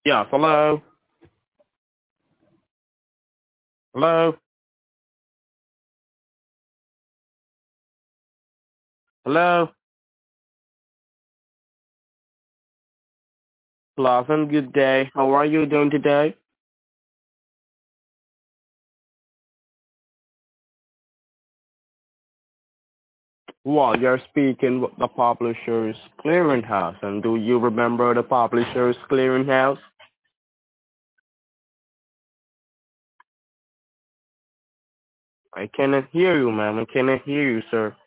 Yes, hello? Hello? Hello? Pleasant good day. How are you doing today? Well, you're speaking with the Publishers Clearinghouse, and do you remember the Publishers Clearinghouse? I cannot hear you, ma'am. I cannot hear you, sir.